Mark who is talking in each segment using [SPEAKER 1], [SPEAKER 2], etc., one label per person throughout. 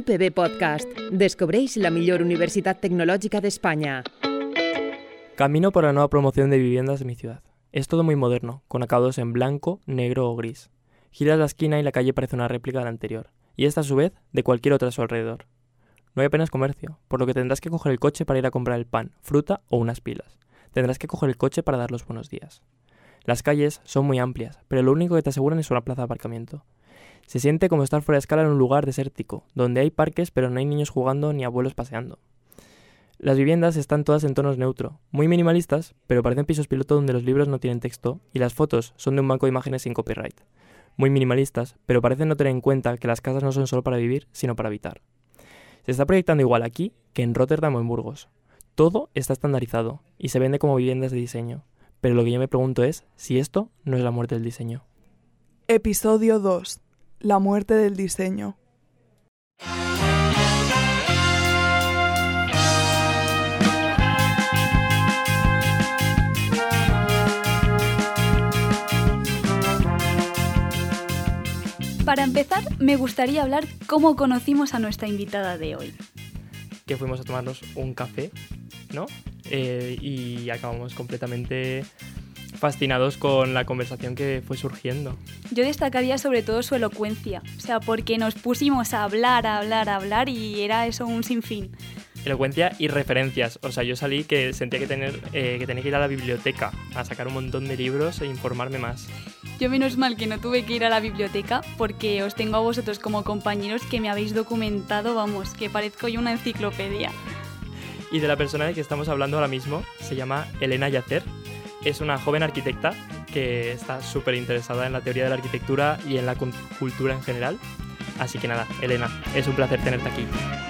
[SPEAKER 1] UPB Podcast. Descobreix la millor universitat tecnològica d'Espanya.
[SPEAKER 2] Camino por la nueva promoción de viviendas de mi ciudad. Es todo muy moderno, con acabados en blanco, negro o gris. Giras la esquina y la calle parece una réplica de la anterior, y esta a su vez de cualquier otra a su alrededor. No hay apenas comercio, por lo que tendrás que coger el coche para ir a comprar el pan, fruta o unas pilas. Tendrás que coger el coche para dar los buenos días. Las calles son muy amplias, pero lo único que te aseguran es una plaza de aparcamiento. Se siente como estar fuera de escala en un lugar desértico, donde hay parques pero no hay niños jugando ni abuelos paseando. Las viviendas están todas en tonos neutro, muy minimalistas, pero parecen pisos piloto donde los libros no tienen texto y las fotos son de un banco de imágenes sin copyright. Muy minimalistas, pero parecen no tener en cuenta que las casas no son solo para vivir, sino para habitar. Se está proyectando igual aquí que en Rotterdam o en Burgos. Todo está estandarizado y se vende como viviendas de diseño, pero lo que yo me pregunto es si esto no es la muerte del diseño.
[SPEAKER 3] Episodio 2. La muerte del diseño.
[SPEAKER 4] Para empezar, me gustaría hablar cómo conocimos a nuestra invitada de hoy.
[SPEAKER 2] Que fuimos a tomarnos un café, ¿no? Y acabamos completamente fascinados con la conversación que fue surgiendo.
[SPEAKER 4] Yo destacaría sobre todo su elocuencia, o sea, porque nos pusimos a hablar y era eso un sinfín.
[SPEAKER 2] Elocuencia y referencias. O sea, yo salí que sentía que tenía que ir a la biblioteca a sacar un montón de libros e informarme más.
[SPEAKER 4] Yo menos mal que no tuve que ir a la biblioteca porque os tengo a vosotros como compañeros que me habéis documentado, vamos, que parezco yo una enciclopedia.
[SPEAKER 2] Y de la persona de que estamos hablando ahora mismo se llama Elena Yacer. Es una joven arquitecta que está súper interesada en la teoría de la arquitectura y en la cultura en general. Así que nada, Elena, es un placer tenerte aquí.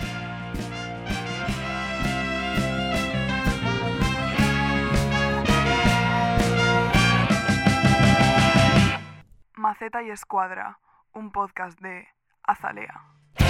[SPEAKER 3] Maceta y Escuadra, un podcast de Azalea.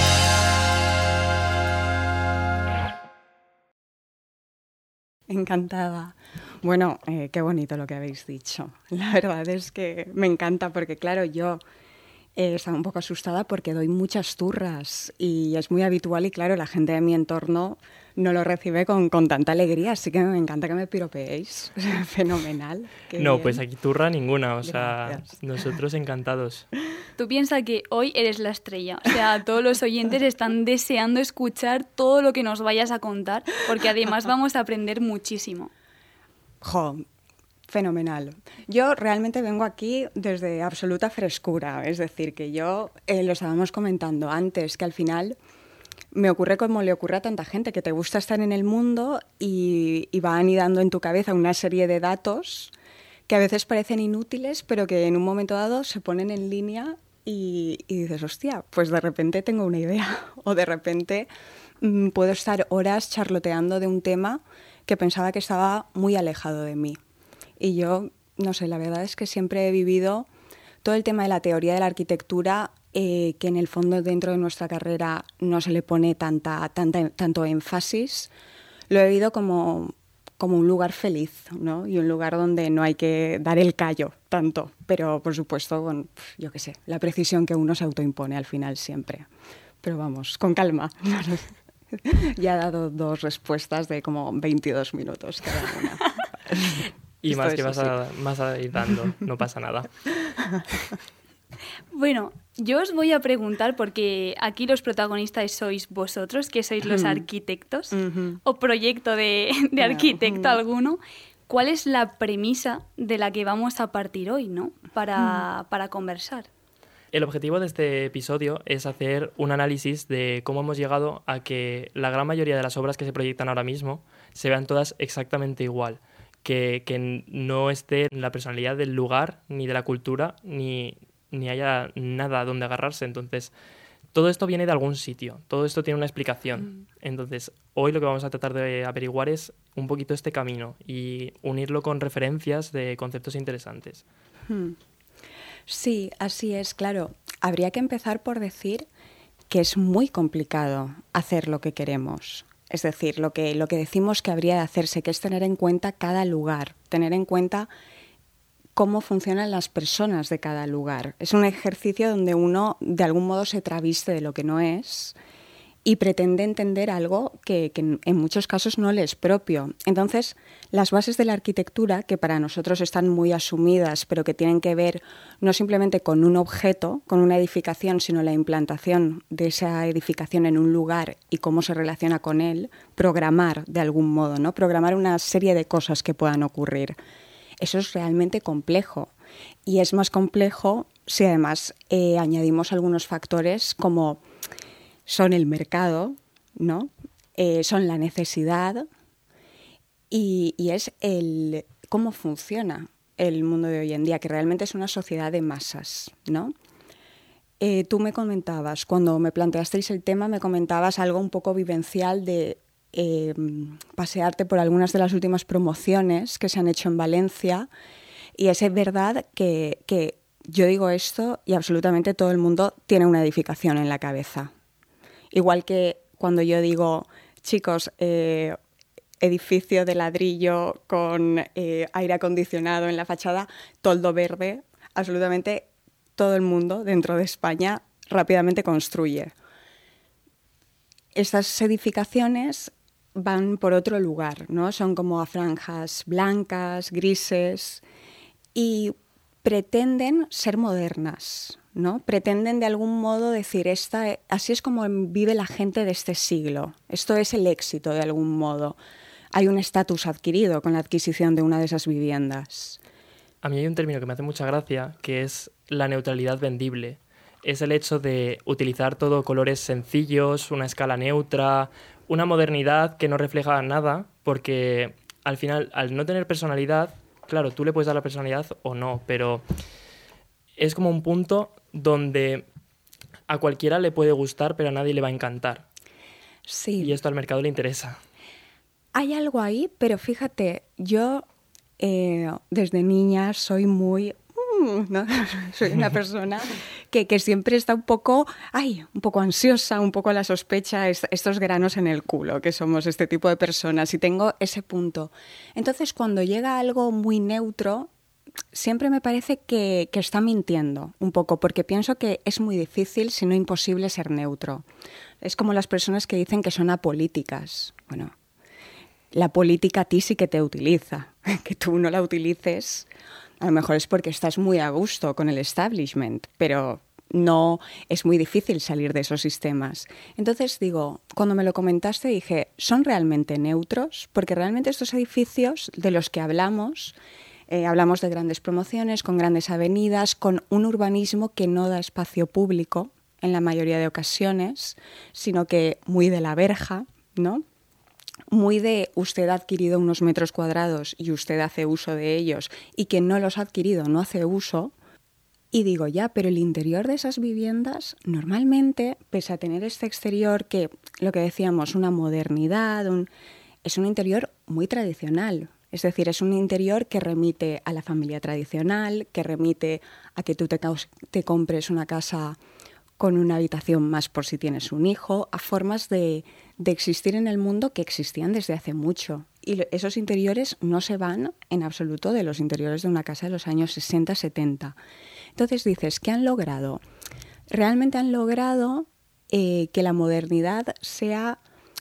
[SPEAKER 5] Encantada. Bueno, qué bonito lo que habéis dicho. La verdad es que me encanta porque, claro, yo estaba un poco asustada porque doy muchas turras y es muy habitual y, claro, la gente de mi entorno no lo recibe con tanta alegría, así que me encanta que me piropeéis. Fenomenal.
[SPEAKER 2] No,
[SPEAKER 5] bien.
[SPEAKER 2] pues aquí turra ninguna, o
[SPEAKER 5] Gracias.
[SPEAKER 2] sea, nosotros encantados.
[SPEAKER 4] Tú piensas que hoy eres la estrella, o sea, todos los oyentes están deseando escuchar todo lo que nos vayas a contar, porque además vamos a aprender muchísimo.
[SPEAKER 5] Jo, fenomenal. Yo realmente vengo aquí desde absoluta frescura, es decir, que yo, lo estábamos comentando antes, que al final me ocurre como le ocurre a tanta gente, que te gusta estar en el mundo y va anidando en tu cabeza una serie de datos que a veces parecen inútiles, pero que en un momento dado se ponen en línea y dices, hostia, pues de repente tengo una idea o de repente puedo estar horas charloteando de un tema que pensaba que estaba muy alejado de mí. Y yo, no sé, la verdad es que siempre he vivido todo el tema de la teoría de la arquitectura, que en el fondo dentro de nuestra carrera no se le pone tanto énfasis. Lo he vivido como un lugar feliz, ¿no? Y un lugar donde no hay que dar el callo tanto, pero por supuesto con, yo qué sé, la precisión que uno se autoimpone al final siempre. Pero vamos, con calma. Ya he dado 2 respuestas de como 22 minutos cada una.
[SPEAKER 2] Y más que
[SPEAKER 5] así.
[SPEAKER 2] vas a ir dando, no pasa nada.
[SPEAKER 4] Bueno, yo os voy a preguntar, porque aquí los protagonistas sois vosotros, que sois los arquitectos, o proyecto de arquitecto alguno, ¿cuál es la premisa de la que vamos a partir hoy, ¿no? Para conversar.
[SPEAKER 2] El objetivo de este episodio es hacer un análisis de cómo hemos llegado a que la gran mayoría de las obras que se proyectan ahora mismo se vean todas exactamente igual, que no esté la personalidad del lugar, ni de la cultura, ni haya nada donde agarrarse. Entonces, todo esto viene de algún sitio, todo esto tiene una explicación. Entonces, hoy lo que vamos a tratar de averiguar es un poquito este camino y unirlo con referencias de conceptos interesantes.
[SPEAKER 5] Sí, así es, claro. Habría que empezar por decir que es muy complicado hacer lo que queremos. Es decir, lo que decimos que habría de hacerse, que es tener en cuenta cada lugar, tener en cuenta cómo funcionan las personas de cada lugar. Es un ejercicio donde uno de algún modo se traviste de lo que no es y pretende entender algo que en muchos casos no le es propio. Entonces, las bases de la arquitectura, que para nosotros están muy asumidas, pero que tienen que ver no simplemente con un objeto, con una edificación, sino la implantación de esa edificación en un lugar y cómo se relaciona con él, programar de algún modo, ¿no? Programar una serie de cosas que puedan ocurrir. Eso es realmente complejo. Y es más complejo si además añadimos algunos factores como son el mercado, ¿no? Son la necesidad y es cómo funciona el mundo de hoy en día, que realmente es una sociedad de masas, ¿no? Tú me comentabas, cuando me planteasteis el tema, me comentabas algo un poco vivencial de pasearte por algunas de las últimas promociones que se han hecho en Valencia, y es verdad que yo digo esto y absolutamente todo el mundo tiene una edificación en la cabeza. Igual que cuando yo digo, chicos, edificio de ladrillo con aire acondicionado en la fachada, toldo verde, absolutamente todo el mundo dentro de España rápidamente construye. Estas edificaciones van por otro lugar, ¿no? Son como a franjas blancas, grises, y pretenden ser modernas, ¿no? Pretenden de algún modo decir, así es como vive la gente de este siglo. Esto es el éxito de algún modo. Hay un estatus adquirido con la adquisición de una de esas viviendas.
[SPEAKER 2] A mí hay un término que me hace mucha gracia, que es la neutralidad vendible. Es el hecho de utilizar todo colores sencillos, una escala neutra, una modernidad que no refleja nada, porque al final, al no tener personalidad, claro, tú le puedes dar la personalidad o no, pero es como un punto donde a cualquiera le puede gustar, pero a nadie le va a encantar.
[SPEAKER 5] Sí.
[SPEAKER 2] Y esto al mercado le interesa.
[SPEAKER 5] Hay algo ahí, pero fíjate, yo desde niña soy muy... ¿no? Soy una persona que siempre está un poco ansiosa, un poco a la sospecha, estos granos en el culo, que somos este tipo de personas, y tengo ese punto. Entonces, cuando llega algo muy neutro, siempre me parece que está mintiendo un poco, porque pienso que es muy difícil, si no imposible, ser neutro. Es como las personas que dicen que son apolíticas. Bueno, la política a ti sí que te utiliza. Que tú no la utilices, a lo mejor es porque estás muy a gusto con el establishment, pero no, es muy difícil salir de esos sistemas. Entonces digo, cuando me lo comentaste dije, ¿son realmente neutros? Porque realmente estos edificios de los que hablamos de grandes promociones, con grandes avenidas, con un urbanismo que no da espacio público en la mayoría de ocasiones, sino que muy de la verja, ¿no? Muy de usted ha adquirido unos metros cuadrados y usted hace uso de ellos, y quien no los ha adquirido no hace uso. Y digo, ya, pero el interior de esas viviendas normalmente, pese a tener este exterior que, lo que decíamos, una modernidad, es un interior muy tradicional. Es decir, es un interior que remite a la familia tradicional, que remite a que tú te compres una casa con una habitación más por si tienes un hijo, a formas de existir en el mundo que existían desde hace mucho. Y esos interiores no se van en absoluto de los interiores de una casa de los años 60-70. Entonces dices, ¿qué han logrado? Realmente han logrado que la modernidad sea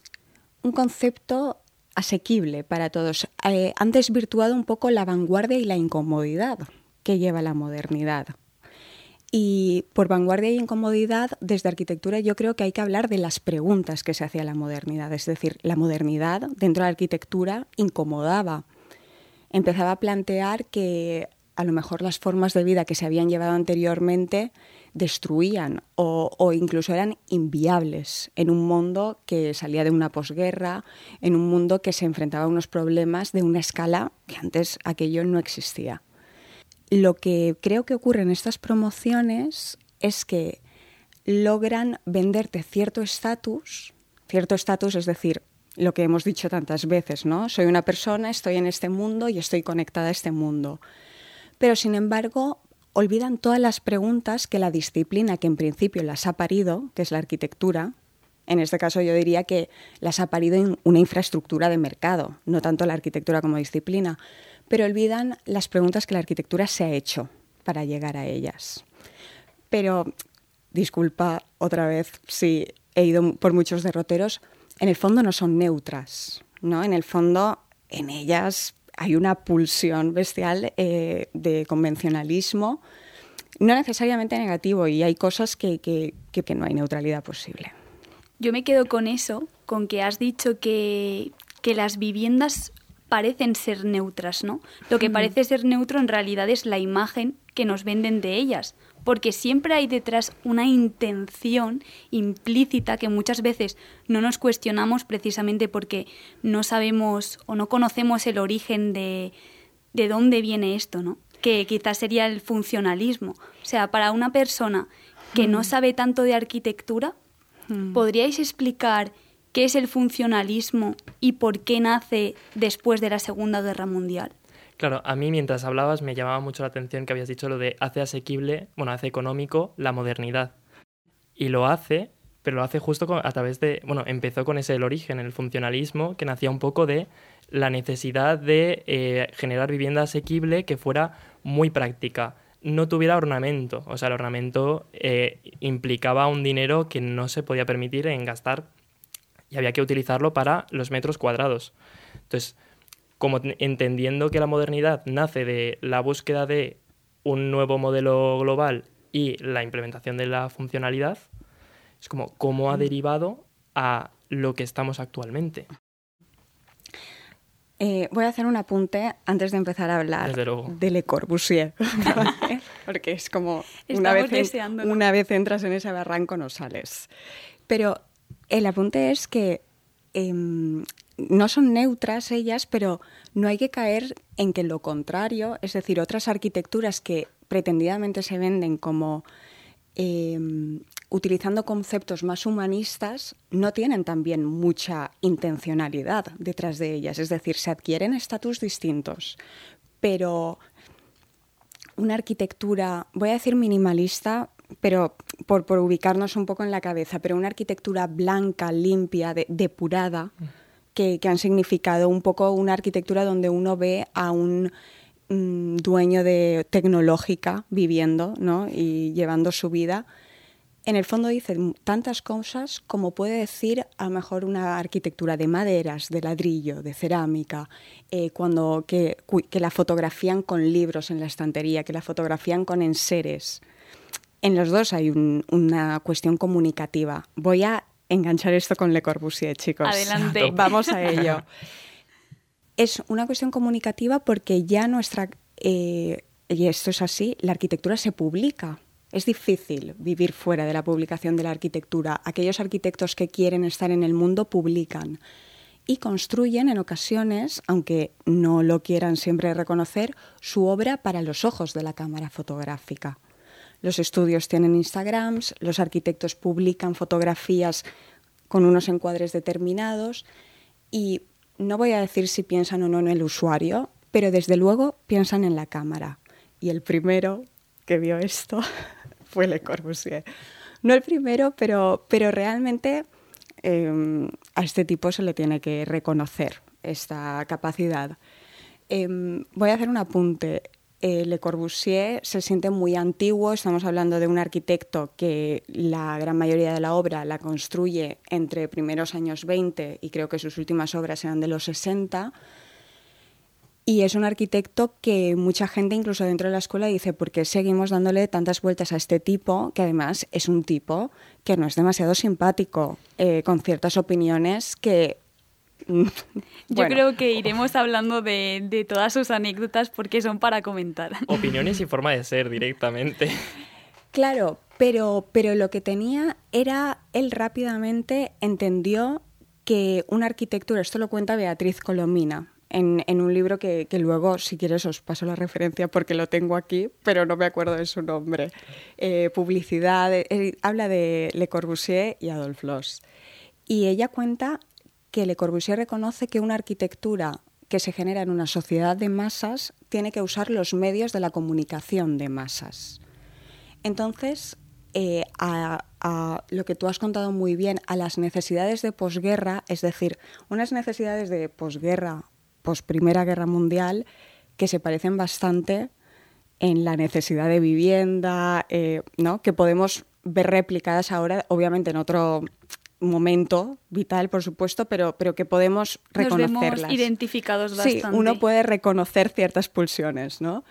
[SPEAKER 5] un concepto asequible para todos. Han desvirtuado un poco la vanguardia y la incomodidad que lleva la modernidad. Y por vanguardia y incomodidad, desde arquitectura yo creo que hay que hablar de las preguntas que se hacía la modernidad. Es decir, la modernidad dentro de la arquitectura incomodaba. Empezaba a plantear que a lo mejor las formas de vida que se habían llevado anteriormente destruían o incluso eran inviables en un mundo que salía de una posguerra, en un mundo que se enfrentaba a unos problemas de una escala que antes aquello no existía. Lo que creo que ocurre en estas promociones es que logran venderte cierto estatus, es decir, lo que hemos dicho tantas veces, ¿no? Soy una persona, estoy en este mundo y estoy conectada a este mundo. Pero, sin embargo, olvidan todas las preguntas que la disciplina que en principio las ha parido, que es la arquitectura, en este caso yo diría que las ha parido en una infraestructura de mercado, no tanto la arquitectura como disciplina, pero olvidan las preguntas que la arquitectura se ha hecho para llegar a ellas. Pero, disculpa otra vez si he ido por muchos derroteros, en el fondo no son neutras, ¿no? En el fondo, en ellas hay una pulsión bestial de convencionalismo, no necesariamente negativo, y hay cosas que no hay neutralidad posible.
[SPEAKER 4] Yo me quedo con eso, con que has dicho que las viviendas parecen ser neutras, ¿no? Lo que parece ser neutro en realidad es la imagen que nos venden de ellas, porque siempre hay detrás una intención implícita que muchas veces no nos cuestionamos precisamente porque no sabemos o no conocemos el origen de dónde viene esto, ¿no? Que quizás sería el funcionalismo. O sea, para una persona que no sabe tanto de arquitectura, ¿podríais explicar qué es el funcionalismo y por qué nace después de la Segunda Guerra Mundial?
[SPEAKER 2] Claro, a mí mientras hablabas me llamaba mucho la atención que habías dicho lo de hace asequible, hace económico la modernidad. Y lo hace, pero lo hace justo a través de, empezó con ese el origen, el funcionalismo, que nacía un poco de la necesidad de generar vivienda asequible que fuera muy práctica. No tuviera ornamento, o sea, el ornamento implicaba un dinero que no se podía permitir en gastar y había que utilizarlo para los metros cuadrados. Entonces, como entendiendo que la modernidad nace de la búsqueda de un nuevo modelo global y la implementación de la funcionalidad, es como cómo ha derivado a lo que estamos actualmente.
[SPEAKER 5] Voy a hacer un apunte antes de empezar a hablar de Le Corbusier, ¿vale? Porque es como una vez entras en ese barranco no sales. Pero el apunte es que no son neutras ellas, pero no hay que caer en que lo contrario, es decir, otras arquitecturas que pretendidamente se venden como utilizando conceptos más humanistas, no tienen también mucha intencionalidad detrás de ellas. Es decir, se adquieren estatus distintos, pero una arquitectura, voy a decir minimalista, pero por ubicarnos un poco en la cabeza, pero una arquitectura blanca, limpia, depurada, que han significado un poco una arquitectura donde uno ve a un dueño de tecnológica viviendo, ¿no? Y llevando su vida. En el fondo dice tantas cosas como puede decir a lo mejor una arquitectura de maderas, de ladrillo, de cerámica, que la fotografían con libros en la estantería, que la fotografían con enseres. En los dos hay una cuestión comunicativa. Voy a enganchar esto con Le Corbusier, chicos.
[SPEAKER 4] Adelante.
[SPEAKER 5] Vamos a ello. Es una cuestión comunicativa porque ya y esto es así, la arquitectura se publica. Es difícil vivir fuera de la publicación de la arquitectura. Aquellos arquitectos que quieren estar en el mundo publican y construyen en ocasiones, aunque no lo quieran siempre reconocer, su obra para los ojos de la cámara fotográfica. Los estudios tienen Instagrams, los arquitectos publican fotografías con unos encuadres determinados y no voy a decir si piensan o no en el usuario, pero desde luego piensan en la cámara. Y el primero que vio esto fue Le Corbusier. No el primero, pero realmente a este tipo se le tiene que reconocer esta capacidad. Voy a hacer un apunte. Le Corbusier se siente muy antiguo, estamos hablando de un arquitecto que la gran mayoría de la obra la construye entre primeros años 20 y creo que sus últimas obras eran de los 60. Y es un arquitecto que mucha gente, incluso dentro de la escuela, dice ¿por qué seguimos dándole tantas vueltas a este tipo? Que además es un tipo que no es demasiado simpático, con ciertas opiniones que...
[SPEAKER 4] Yo creo que iremos hablando de todas sus anécdotas porque son para comentar.
[SPEAKER 2] Opiniones y forma de ser directamente.
[SPEAKER 5] Claro, pero lo que tenía era, él rápidamente entendió que una arquitectura, esto lo cuenta Beatriz Colomina, en un libro que luego, si quieres, os paso la referencia porque lo tengo aquí, pero no me acuerdo de su nombre. Publicidad, habla de Le Corbusier y Adolphe Loos. Y ella cuenta que Le Corbusier reconoce que una arquitectura que se genera en una sociedad de masas tiene que usar los medios de la comunicación de masas. Entonces, a lo que tú has contado muy bien, a las necesidades de posguerra, es decir, unas necesidades de posguerra, posprimera guerra mundial, que se parecen bastante en la necesidad de vivienda, ¿no? Que podemos ver replicadas ahora, obviamente en otro momento vital, por supuesto, pero que podemos reconocerlas.
[SPEAKER 4] Nos vemos identificados bastante.
[SPEAKER 5] Sí, uno puede reconocer ciertas pulsiones, ¿no?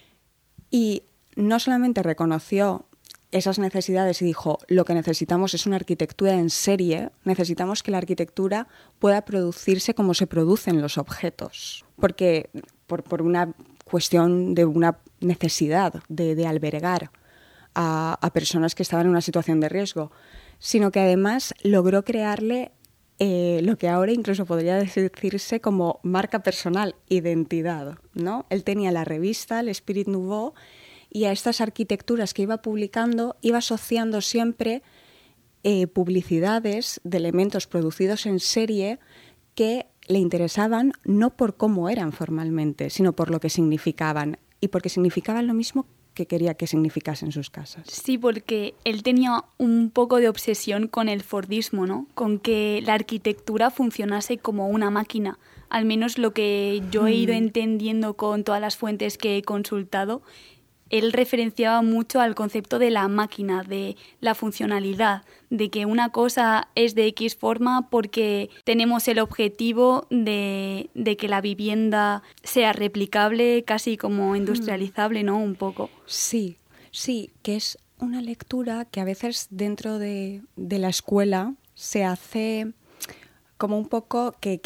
[SPEAKER 5] Y no solamente reconoció esas necesidades y dijo, lo que necesitamos es una arquitectura en serie, necesitamos que la arquitectura pueda producirse como se producen los objetos, porque por una cuestión de una necesidad de albergar a personas que estaban en una situación de riesgo, sino que además logró crearle lo que ahora incluso podría decirse como marca personal, identidad, ¿no? Él tenía la revista, el Spirit Nouveau, y a estas arquitecturas que iba publicando iba asociando siempre publicidades de elementos producidos en serie que le interesaban no por cómo eran formalmente, sino por lo que significaban, y porque significaban lo mismo que quería que significasen sus casas.
[SPEAKER 4] Sí, porque él tenía un poco de obsesión con el fordismo, ¿no? Con que la arquitectura funcionase como una máquina. Al menos lo que yo he ido entendiendo con todas las fuentes que he consultado, él referenciaba mucho al concepto de la máquina, de la funcionalidad, de que una cosa es de X forma porque tenemos el objetivo de que la vivienda sea replicable, casi como industrializable, ¿no? Un poco.
[SPEAKER 5] Sí, que es una lectura que a veces dentro de la escuela se hace como un poco que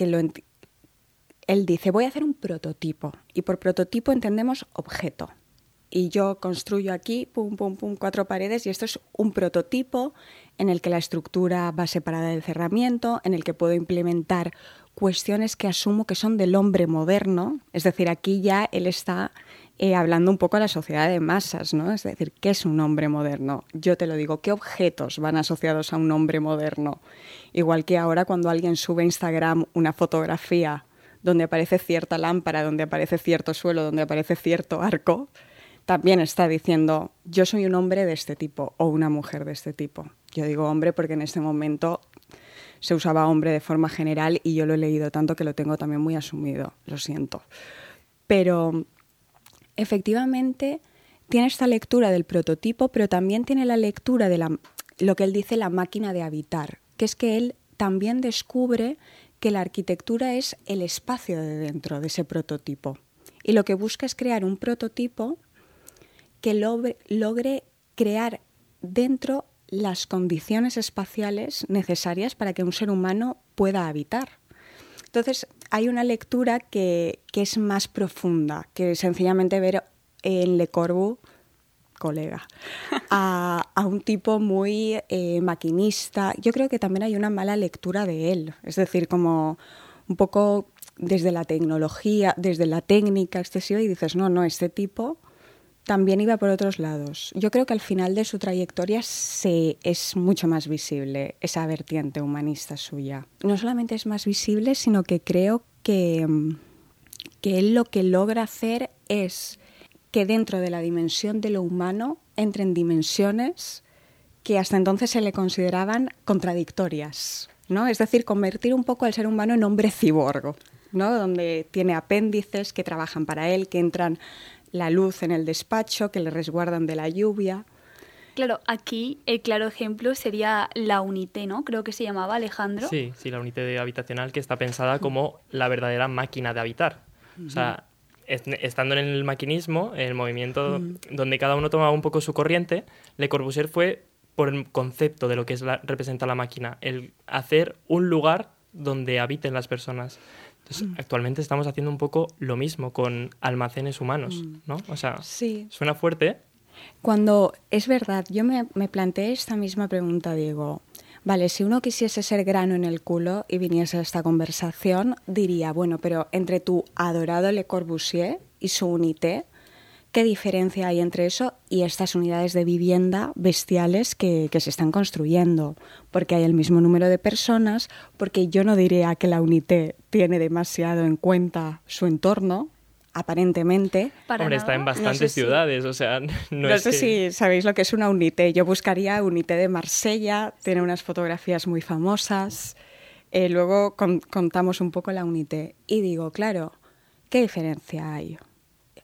[SPEAKER 5] él dice, voy a hacer un prototipo, y por prototipo entendemos objeto. Y yo construyo aquí, pum, pum, pum, 4 paredes, y esto es un prototipo en el que la estructura va separada del cerramiento, en el que puedo implementar cuestiones que asumo que son del hombre moderno. Es decir, aquí ya él está hablando un poco a la sociedad de masas, ¿no? Es decir, ¿qué es un hombre moderno? Yo te lo digo, ¿qué objetos van asociados a un hombre moderno? Igual que ahora cuando alguien sube a Instagram una fotografía donde aparece cierta lámpara, donde aparece cierto suelo, donde aparece cierto arco, también está diciendo, yo soy un hombre de este tipo o una mujer de este tipo. Yo digo hombre porque en este momento se usaba hombre de forma general y yo lo he leído tanto que lo tengo también muy asumido, lo siento. Pero efectivamente tiene esta lectura del prototipo, pero también tiene la lectura de lo que él dice la máquina de habitar, que es que él también descubre que la arquitectura es el espacio de dentro de ese prototipo. Y lo que busca es crear un prototipo que logre crear dentro las condiciones espaciales necesarias para que un ser humano pueda habitar. Entonces, hay una lectura que es más profunda que sencillamente ver en Le Corbusier, colega, a un tipo muy maquinista. Yo creo que también hay una mala lectura de él, es decir, como un poco desde la tecnología, desde la técnica excesiva, y dices, no, este tipo también iba por otros lados. Yo creo que al final de su trayectoria es mucho más visible esa vertiente humanista suya. No solamente es más visible, sino que creo que él lo que logra hacer es que dentro de la dimensión de lo humano entren dimensiones que hasta entonces se le consideraban contradictorias, ¿no? Es decir, convertir un poco al ser humano en hombre ciborgo, ¿no? Donde tiene apéndices que trabajan para él, que entran la luz en el despacho, que le resguardan de la lluvia.
[SPEAKER 4] Claro, aquí el claro ejemplo sería la Unité, ¿no? Creo que se llamaba, Alejandro.
[SPEAKER 2] Sí, la Unité habitacional, que está pensada como la verdadera máquina de habitar. O sea, estando en el maquinismo, en el movimiento donde cada uno tomaba un poco su corriente, Le Corbusier fue por el concepto de lo que representa la máquina, el hacer un lugar donde habiten las personas. Entonces, actualmente estamos haciendo un poco lo mismo con almacenes humanos, ¿no? O sea,
[SPEAKER 5] sí.
[SPEAKER 2] Suena fuerte.
[SPEAKER 5] Cuando, es verdad, yo me planteé esta misma pregunta, Diego. Vale, si uno quisiese ser grano en el culo y viniese a esta conversación, diría, bueno, pero entre tu adorado Le Corbusier y su Unité, ¿qué diferencia hay entre eso y estas unidades de vivienda bestiales que se están construyendo? Porque hay el mismo número de personas, porque yo no diría que la Unité tiene demasiado en cuenta su entorno, aparentemente.
[SPEAKER 2] Hombre, está en bastantes ciudades, o sea,
[SPEAKER 5] no sé si sabéis lo que es una Unité. Yo buscaría Unité de Marsella, tiene unas fotografías muy famosas. Luego contamos un poco la Unité. Y digo, claro, ¿qué diferencia hay?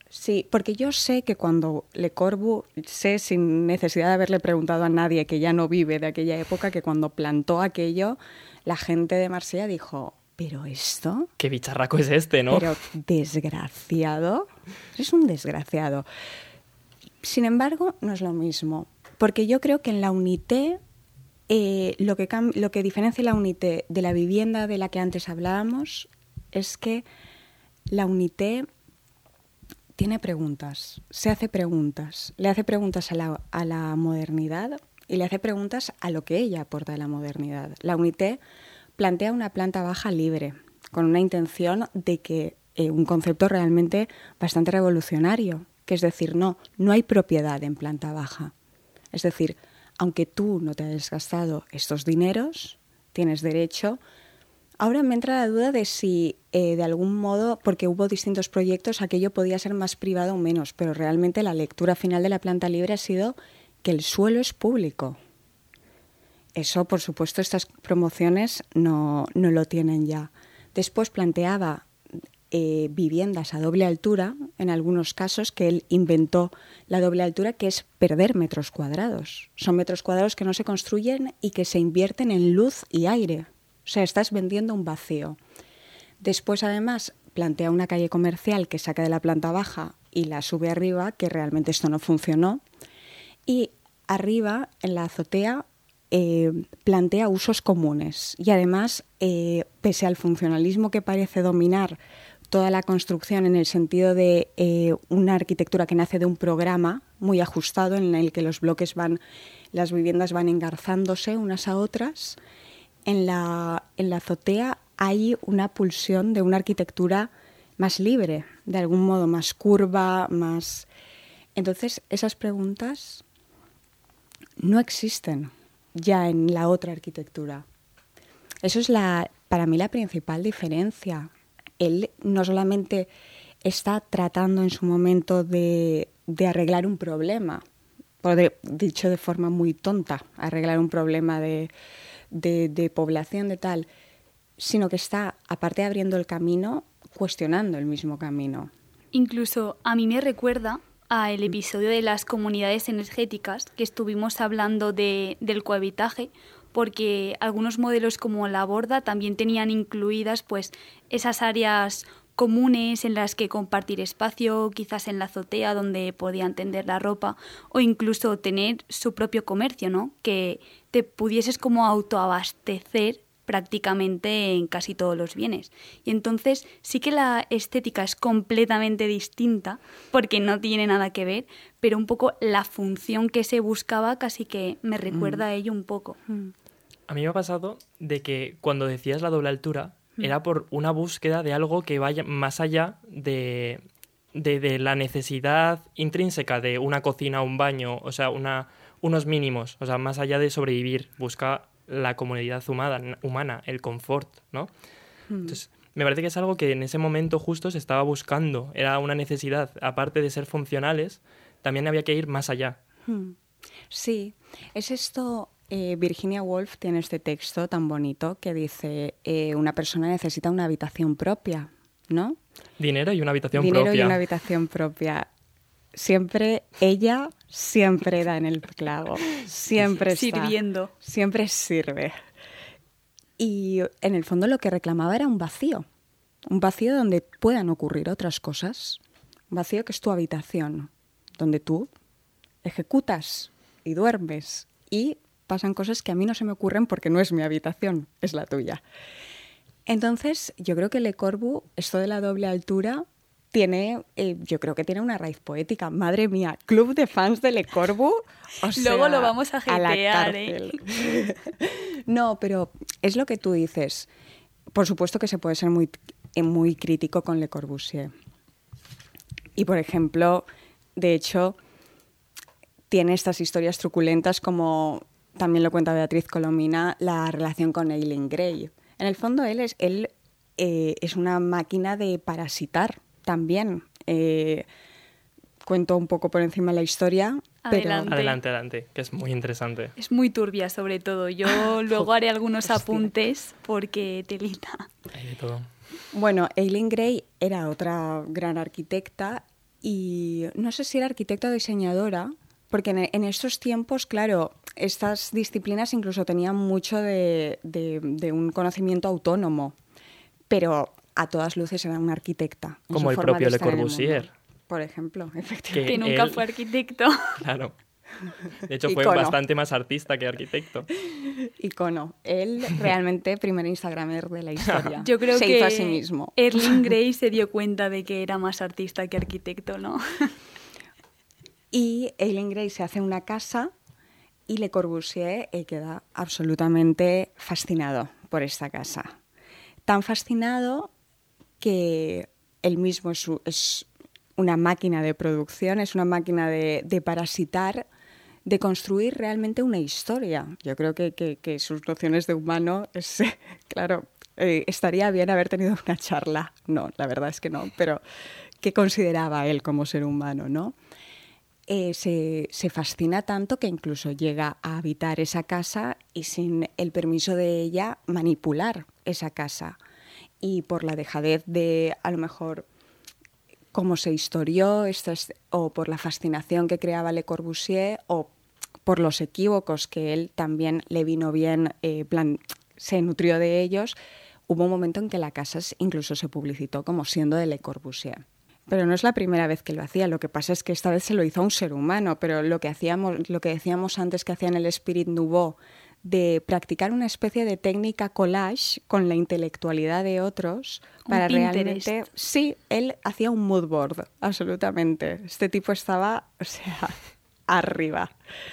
[SPEAKER 5] Sí, porque yo sé que cuando Le Corbusier, sé sin necesidad de haberle preguntado a nadie que ya no vive de aquella época, que cuando plantó aquello, la gente de Marsella dijo, ¿pero esto?
[SPEAKER 2] ¿Qué bicharraco es este, no?
[SPEAKER 5] Pero desgraciado, es un desgraciado. Sin embargo, no es lo mismo, porque yo creo que en la Unité, lo que diferencia la Unité de la vivienda de la que antes hablábamos es que la Unité tiene preguntas, se hace preguntas, le hace preguntas a la modernidad y le hace preguntas a lo que ella aporta a la modernidad. La Unité plantea una planta baja libre, con una intención de que un concepto realmente bastante revolucionario, que es decir, no hay propiedad en planta baja. Es decir, aunque tú no te hayas gastado estos dineros, tienes derecho. Ahora me entra la duda de si de algún modo, porque hubo distintos proyectos, aquello podía ser más privado o menos, pero realmente la lectura final de la planta libre ha sido que el suelo es público. Eso, por supuesto, estas promociones no lo tienen ya. Después planteaba viviendas a doble altura, en algunos casos, que él inventó la doble altura, que es perder metros cuadrados. Son metros cuadrados que no se construyen y que se invierten en luz y aire. O sea, estás vendiendo un vacío. Después, además, plantea una calle comercial que saca de la planta baja y la sube arriba, que realmente esto no funcionó. Y arriba, en la azotea, plantea usos comunes. Y además, pese al funcionalismo que parece dominar toda la construcción en el sentido de una arquitectura que nace de un programa muy ajustado en el que los bloques las viviendas van engarzándose unas a otras, en la azotea hay una pulsión de una arquitectura más libre, de algún modo más curva, más... Entonces, esas preguntas no existen ya en la otra arquitectura. Eso es para mí la principal diferencia. Él no solamente está tratando en su momento de arreglar un problema, dicho de forma muy tonta, arreglar un problema de población, de tal, sino que está, aparte de abriendo el camino, cuestionando el mismo camino.
[SPEAKER 4] Incluso a mí me recuerda al episodio de las comunidades energéticas, que estuvimos hablando del cohabitaje, porque algunos modelos como la Borda también tenían incluidas pues esas áreas comunes en las que compartir espacio, quizás en la azotea donde podían tender la ropa, o incluso tener su propio comercio, ¿no? Que te pudieses como autoabastecer prácticamente en casi todos los bienes. Y entonces sí que la estética es completamente distinta porque no tiene nada que ver, pero un poco la función que se buscaba casi que me recuerda a ello un poco.
[SPEAKER 2] A mí me ha pasado de que cuando decías la doble altura era por una búsqueda de algo que vaya más allá de la necesidad intrínseca de una cocina o un baño, o sea, unos mínimos, o sea, más allá de sobrevivir, busca la comodidad humana, el confort, ¿no? Entonces, me parece que es algo que en ese momento justo se estaba buscando, era una necesidad, aparte de ser funcionales, también había que ir más allá.
[SPEAKER 5] Sí, es esto... Virginia Woolf tiene este texto tan bonito que dice una persona necesita una habitación propia, ¿no?
[SPEAKER 2] Dinero y una habitación
[SPEAKER 5] propia.
[SPEAKER 2] propia.
[SPEAKER 5] Dinero y una habitación propia. Ella siempre da en el clavo, siempre está.
[SPEAKER 4] Sirviendo.
[SPEAKER 5] Siempre sirve. Y en el fondo lo que reclamaba era un vacío donde puedan ocurrir otras cosas, un vacío que es tu habitación, donde tú ejecutas y duermes y pasan cosas que a mí no se me ocurren porque no es mi habitación, es la tuya. Entonces, yo creo que Le Corbusier, esto de la doble altura, yo creo que tiene una raíz poética. Madre mía, club de fans de Le Corbusier.
[SPEAKER 4] Luego lo vamos a hatear,
[SPEAKER 5] No, pero es lo que tú dices. Por supuesto que se puede ser muy, muy crítico con Le Corbusier. Y, por ejemplo, de hecho, tiene estas historias truculentas como... También lo cuenta Beatriz Colomina, la relación con Eileen Gray. En el fondo, él es una máquina de parasitar también. Cuento un poco por encima la historia.
[SPEAKER 2] Adelante, que es muy interesante.
[SPEAKER 4] Es muy turbia, sobre todo. Yo luego haré algunos apuntes porque telita.
[SPEAKER 2] Hay de todo.
[SPEAKER 5] Bueno, Eileen Gray era otra gran arquitecta y no sé si era arquitecta o diseñadora, porque en estos tiempos, claro, estas disciplinas incluso tenían mucho de un conocimiento autónomo, pero a todas luces era una arquitecta.
[SPEAKER 2] Como el propio Le Corbusier.
[SPEAKER 5] Por ejemplo, efectivamente.
[SPEAKER 4] Que nunca fue arquitecto.
[SPEAKER 2] Claro. De hecho, fue
[SPEAKER 5] Icono.
[SPEAKER 2] bastante más artista que arquitecto.
[SPEAKER 5] Icono. Él realmente primer instagramer de la historia.
[SPEAKER 4] Yo creo
[SPEAKER 5] se
[SPEAKER 4] que
[SPEAKER 5] hizo a sí mismo.
[SPEAKER 4] Erling Grey se dio cuenta de que era más artista que arquitecto, ¿no?
[SPEAKER 5] Y Erling Grey se hace una casa y Le Corbusier queda absolutamente fascinado por esta casa. Tan fascinado que él mismo es una máquina de producción, es una máquina de parasitar, de construir realmente una historia. Yo creo que sus nociones de humano es, claro, estaría bien haber tenido una charla. No, la verdad es que no, pero ¿qué consideraba él como ser humano, no? Se fascina tanto que incluso llega a habitar esa casa y sin el permiso de ella manipular esa casa. Y por la dejadez de, a lo mejor, cómo se historió, o por la fascinación que creaba Le Corbusier, o por los equívocos que él también le vino bien, se nutrió de ellos, hubo un momento en que la casa incluso se publicitó como siendo de Le Corbusier. Pero no es la primera vez que lo hacía, lo que pasa es que esta vez se lo hizo a un ser humano, pero lo que decíamos antes que hacían el Spirit Nouveau, de practicar una especie de técnica collage con la intelectualidad de otros para realmente... Sí, él hacía un mood board, absolutamente. Este tipo estaba, o sea, arriba.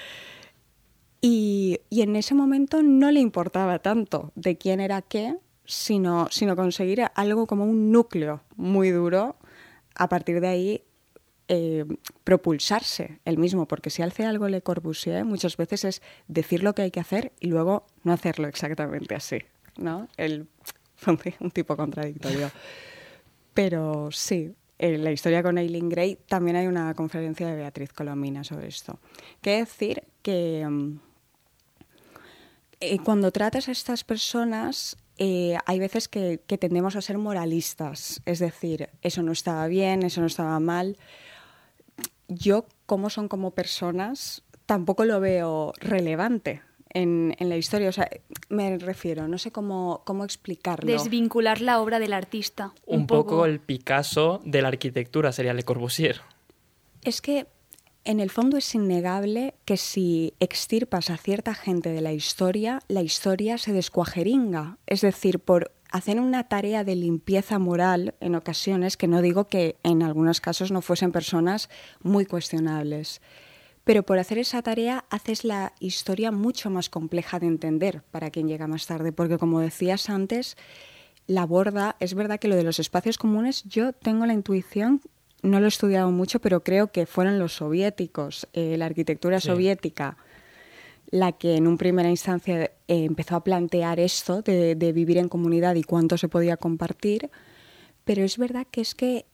[SPEAKER 5] Y en ese momento no le importaba tanto de quién era qué, sino conseguir algo como un núcleo muy duro. A partir de ahí, propulsarse él mismo, porque si hace algo Le Corbusier muchas veces es decir lo que hay que hacer y luego no hacerlo exactamente así, ¿no? Él fue un tipo contradictorio. Pero sí, en la historia con Eileen Gray también hay una conferencia de Beatriz Colomina sobre esto. Quiere decir que cuando tratas a estas personas... hay veces que tendemos a ser moralistas, es decir, eso no estaba bien, eso no estaba mal. Yo, como son como personas, tampoco lo veo relevante en la historia. O sea, me refiero, no sé cómo explicarlo.
[SPEAKER 4] Desvincular la obra del artista.
[SPEAKER 2] Un poco el Picasso de la arquitectura sería Le Corbusier.
[SPEAKER 5] Es que en el fondo es innegable que si extirpas a cierta gente de la historia se descuajeringa. Es decir, por hacer una tarea de limpieza moral en ocasiones, que no digo que en algunos casos no fuesen personas muy cuestionables, pero por hacer esa tarea haces la historia mucho más compleja de entender para quien llega más tarde, porque como decías antes, la aborda, es verdad que lo de los espacios comunes, yo tengo la intuición... No lo he estudiado mucho, pero creo que fueron los soviéticos, la arquitectura soviética, la que en una primera instancia empezó a plantear esto de vivir en comunidad y cuánto se podía compartir. Pero es verdad que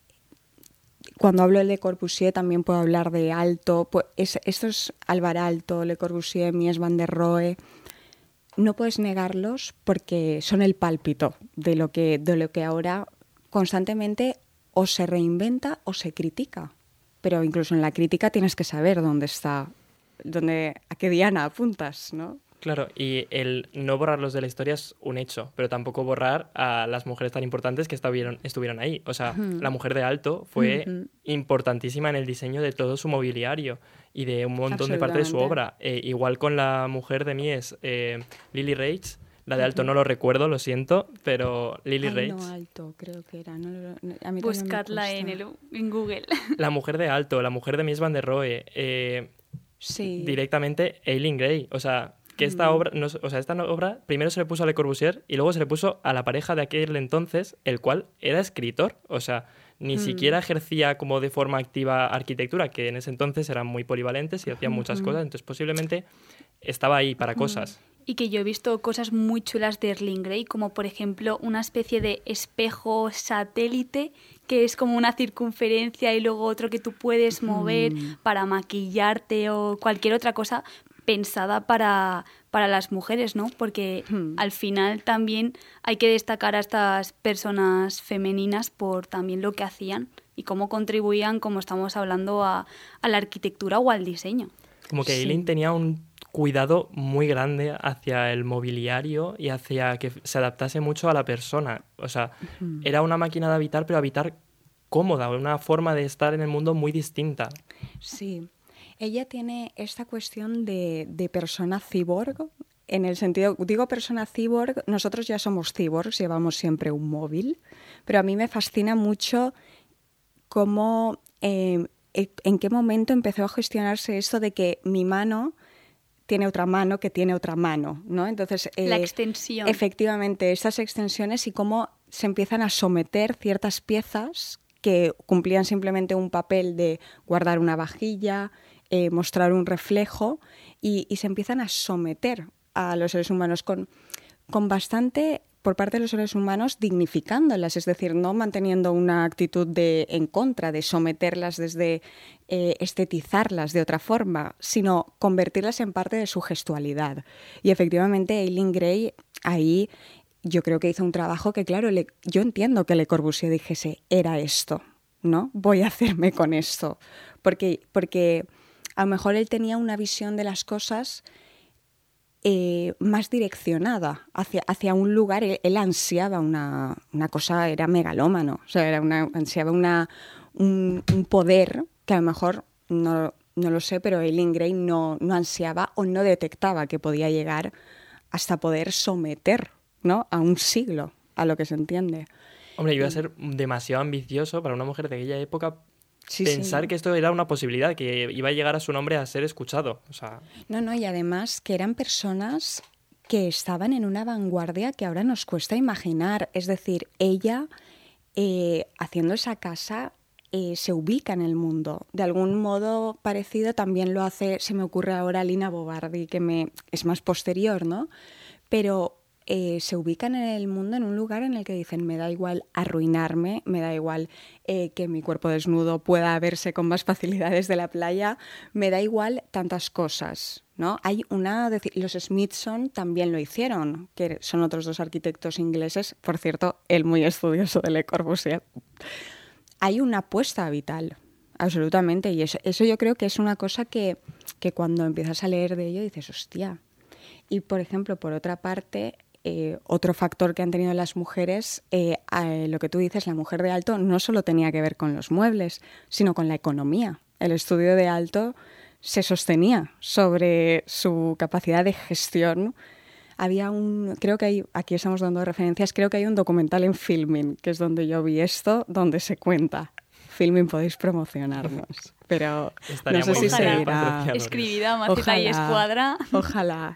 [SPEAKER 5] cuando hablo de Le Corbusier también puedo hablar de Aalto. Pues esto es Alvar Aalto, Le Corbusier, Mies van der Rohe. No puedes negarlos porque son el pálpito de lo que ahora constantemente o se reinventa o se critica. Pero incluso en la crítica tienes que saber a qué diana apuntas, ¿no?
[SPEAKER 2] Claro, y el no borrarlos de la historia es un hecho, pero tampoco borrar a las mujeres tan importantes que estuvieron ahí. O sea, la mujer de Aalto fue importantísima en el diseño de todo su mobiliario y de un montón de parte de su obra. Igual con la mujer de Mies, Lily Reich. La de Aalto no lo recuerdo, lo siento, pero Lily Reich...
[SPEAKER 5] No, Aalto, creo que era.
[SPEAKER 4] Buscadla en Google.
[SPEAKER 2] La mujer de Aalto, la mujer de Mies van der Rohe,
[SPEAKER 5] sí.
[SPEAKER 2] Directamente Eileen Gray. O sea, que esta obra primero se le puso a Le Corbusier y luego se le puso a la pareja de aquel entonces, el cual era escritor. O sea, ni siquiera ejercía como de forma activa arquitectura, que en ese entonces eran muy polivalentes y hacían muchas cosas, entonces posiblemente estaba ahí para cosas.
[SPEAKER 4] Y que yo he visto cosas muy chulas de Erling Gray, como por ejemplo una especie de espejo satélite que es como una circunferencia y luego otro que tú puedes mover para maquillarte o cualquier otra cosa pensada para las mujeres, ¿no? Porque al final también hay que destacar a estas personas femeninas por también lo que hacían y cómo contribuían, como estamos hablando, a la arquitectura o al diseño.
[SPEAKER 2] Como que Eileen tenía un cuidado muy grande hacia el mobiliario y hacia que se adaptase mucho a la persona. O sea, era una máquina de habitar, pero habitar cómoda, una forma de estar en el mundo muy distinta.
[SPEAKER 5] Sí, ella tiene esta cuestión de persona cyborg, en el sentido, digo persona cyborg, nosotros ya somos cyborgs, llevamos siempre un móvil, pero a mí me fascina mucho cómo, en qué momento empezó a gestionarse esto de que mi mano tiene otra mano que tiene otra mano, ¿no? Entonces,
[SPEAKER 4] la extensión.
[SPEAKER 5] Efectivamente, estas extensiones y cómo se empiezan a someter ciertas piezas que cumplían simplemente un papel de guardar una vajilla, mostrar un reflejo, y se empiezan a someter a los seres humanos con bastante, por parte de los seres humanos, dignificándolas, es decir, no manteniendo una actitud en contra, de someterlas desde estetizarlas de otra forma, sino convertirlas en parte de su gestualidad. Y efectivamente Eileen Gray ahí yo creo que hizo un trabajo que, claro, yo entiendo que Le Corbusier dijese, era esto, ¿no? Voy a hacerme con esto. Porque a lo mejor él tenía una visión de las cosas más direccionada hacia un lugar. Él ansiaba una cosa, era megalómano, o sea, ansiaba un poder que a lo mejor, no lo sé, pero Eileen Gray no ansiaba o no detectaba que podía llegar hasta poder someter, ¿no?, a un siglo, a lo que se entiende.
[SPEAKER 2] Hombre, iba a ser demasiado ambicioso para una mujer de aquella época pensar
[SPEAKER 5] sí.
[SPEAKER 2] que esto era una posibilidad, que iba a llegar a su nombre a ser escuchado. O sea...
[SPEAKER 5] No, y además que eran personas que estaban en una vanguardia que ahora nos cuesta imaginar. Es decir, ella, haciendo esa casa, se ubica en el mundo. De algún modo parecido también lo hace, se me ocurre ahora, Lina Bobardi, que es más posterior, ¿no? Pero se ubican en el mundo en un lugar en el que dicen, me da igual arruinarme, me da igual que mi cuerpo desnudo pueda verse con más facilidad desde la playa, me da igual tantas cosas, ¿no? Los Smithson también lo hicieron, que son otros dos arquitectos ingleses, por cierto, él muy estudioso de Le Corbusier. Hay una apuesta vital, absolutamente, y eso yo creo que es una cosa que cuando empiezas a leer de ello dices, hostia. Y, por ejemplo, por otra parte, otro factor que han tenido las mujeres, lo que tú dices, la mujer de Aalto no solo tenía que ver con los muebles, sino con la economía. El estudio de Aalto se sostenía sobre su capacidad de gestión. Creo que aquí estamos dando referencias, creo que hay un documental en Filmin, que es donde yo vi esto, donde se cuenta. Filmin, podéis promocionarnos, pero
[SPEAKER 2] estaría
[SPEAKER 5] no sé si seguirá.
[SPEAKER 4] Escribida, Maceta y Escuadra.
[SPEAKER 5] Ojalá.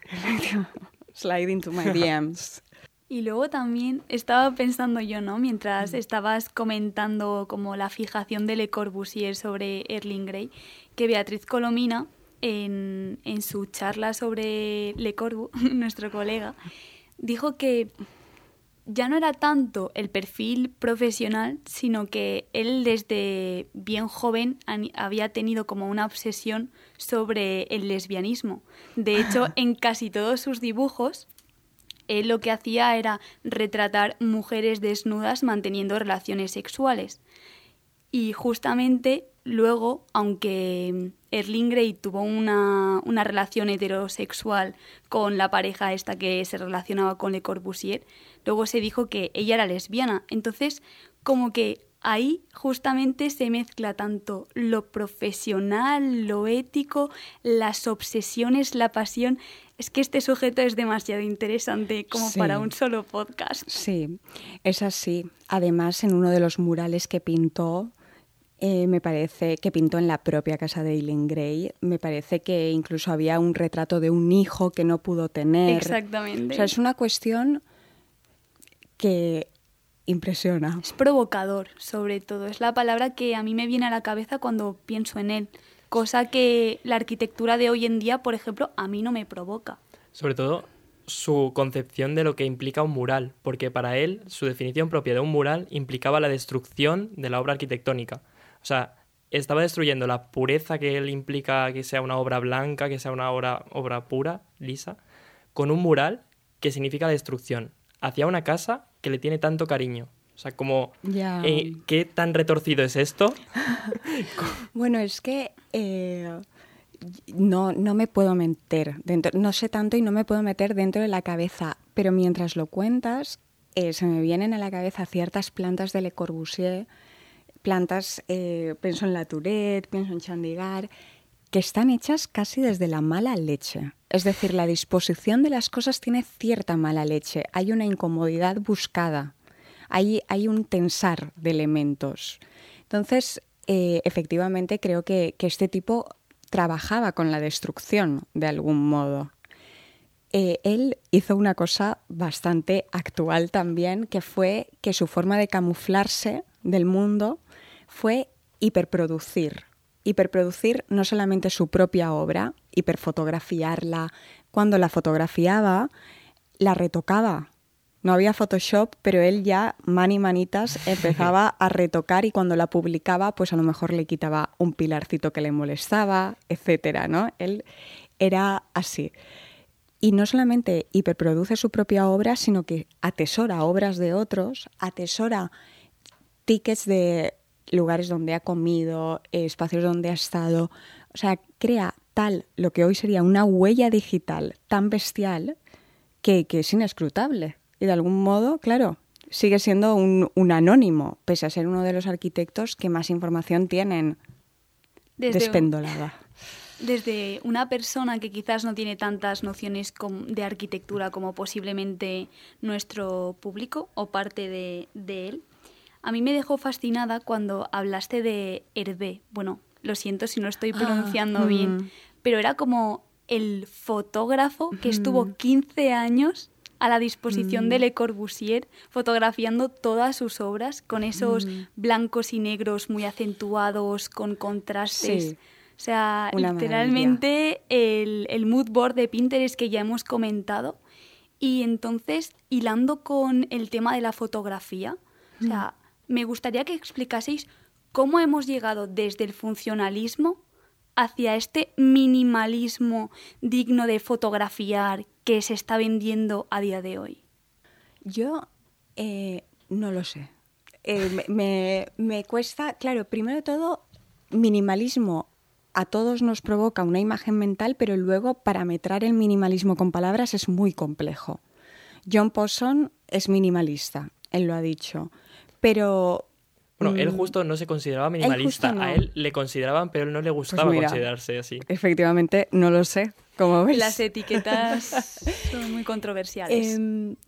[SPEAKER 5] Slide into my DMs.
[SPEAKER 4] Y luego también estaba pensando yo, ¿no?, mientras estabas comentando como la fijación de Le Corbusier sobre Eileen Gray, que Beatriz Colomina, en su charla sobre Le Corbu, nuestro colega, dijo que ya no era tanto el perfil profesional, sino que él desde bien joven había tenido como una obsesión sobre el lesbianismo. De hecho, en casi todos sus dibujos, él lo que hacía era retratar mujeres desnudas manteniendo relaciones sexuales. Y justamente luego, aunque Eileen Gray tuvo una relación heterosexual con la pareja esta que se relacionaba con Le Corbusier, luego se dijo que ella era lesbiana. Entonces, como que ahí justamente se mezcla tanto lo profesional, lo ético, las obsesiones, la pasión. Es que este sujeto es demasiado interesante como para un solo podcast.
[SPEAKER 5] Sí, es así. Además, en uno de los murales que pintó, me parece que pintó en la propia casa de Eileen Gray, me parece que incluso había un retrato de un hijo que no pudo tener.
[SPEAKER 4] Exactamente.
[SPEAKER 5] O sea, es una cuestión que impresiona.
[SPEAKER 4] Es provocador, sobre todo. Es la palabra que a mí me viene a la cabeza cuando pienso en él. Cosa que la arquitectura de hoy en día, por ejemplo, a mí no me provoca.
[SPEAKER 2] Sobre todo su concepción de lo que implica un mural, porque para él su definición propia de un mural implicaba la destrucción de la obra arquitectónica. O sea, estaba destruyendo la pureza que él implica que sea una obra blanca, que sea una obra pura, lisa, con un mural que significa la destrucción, hacia una casa que le tiene tanto cariño, O sea, como,
[SPEAKER 5] Ya.
[SPEAKER 2] ¿qué tan retorcido es esto?
[SPEAKER 5] Bueno, es que no me puedo meter dentro, no sé tanto y no me puedo meter dentro de la cabeza, pero mientras lo cuentas, se me vienen a la cabeza ciertas plantas de Le Corbusier, plantas, pienso en la Tourette, pienso en Chandigarh, que están hechas casi desde la mala leche. Es decir, la disposición de las cosas tiene cierta mala leche, hay una incomodidad buscada, hay un tensar de elementos. Entonces, efectivamente, creo que este tipo trabajaba con la destrucción de algún modo. Él hizo una cosa bastante actual también, que fue que su forma de camuflarse del mundo fue hiperproducir. Hiperproducir no solamente su propia obra, hiperfotografiarla. Cuando la fotografiaba, la retocaba. No había Photoshop, pero él ya, manitas, empezaba a retocar y cuando la publicaba, pues a lo mejor le quitaba un pilarcito que le molestaba, etcétera, ¿no? Él era así. Y no solamente hiperproduce su propia obra, sino que atesora obras de otros, atesora tickets de lugares donde ha comido, espacios donde ha estado. O sea, crea lo que hoy sería una huella digital tan bestial que es inescrutable. Y de algún modo, claro, sigue siendo un anónimo, pese a ser uno de los arquitectos que más información tienen despendolada.
[SPEAKER 4] Desde una persona que quizás no tiene tantas nociones de arquitectura como posiblemente nuestro público o parte de él, a mí me dejó fascinada cuando hablaste de Hervé. Bueno, lo siento si no estoy pronunciando bien, pero era como el fotógrafo que estuvo 15 años a la disposición de Le Corbusier, fotografiando todas sus obras con esos blancos y negros muy acentuados, con contrastes.
[SPEAKER 5] Sí.
[SPEAKER 4] O sea,
[SPEAKER 5] Una
[SPEAKER 4] literalmente el mood board de Pinterest que ya hemos comentado. Y entonces, hilando con el tema de la fotografía, o sea, me gustaría que explicaseis cómo hemos llegado desde el funcionalismo hacia este minimalismo digno de fotografiar que se está vendiendo a día de hoy.
[SPEAKER 5] Yo no lo sé. Me cuesta, claro, primero de todo, minimalismo a todos nos provoca una imagen mental, pero luego parametrar el minimalismo con palabras es muy complejo. John Pawson es minimalista, él lo ha dicho, pero...
[SPEAKER 2] Bueno, él justo no se consideraba minimalista,
[SPEAKER 5] no.
[SPEAKER 2] A él le consideraban, pero él no le gustaba considerarse así.
[SPEAKER 5] Efectivamente, no lo sé, como ves.
[SPEAKER 4] Las etiquetas son muy controversiales.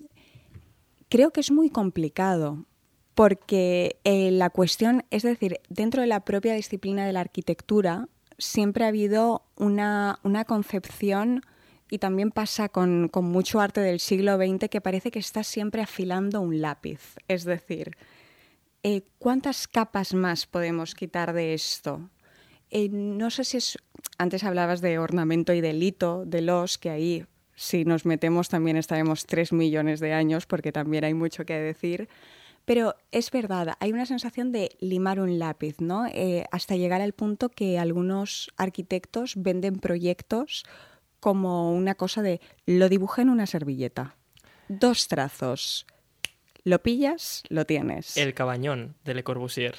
[SPEAKER 5] Creo que es muy complicado, porque la cuestión, es decir, dentro de la propia disciplina de la arquitectura, siempre ha habido una concepción, y también pasa con mucho arte del siglo XX, que parece que está siempre afilando un lápiz. Es decir, ¿cuántas capas más podemos quitar de esto? No sé si es... Antes hablabas de ornamento y delito, de que ahí, si nos metemos, también estaremos 3 millones de años, porque también hay mucho que decir. Pero es verdad, hay una sensación de limar un lápiz, ¿no? Hasta llegar al punto que algunos arquitectos venden proyectos como una cosa de lo dibujé en una servilleta. 2 trazos. Lo pillas, lo tienes.
[SPEAKER 2] El cabañón de Le Corbusier.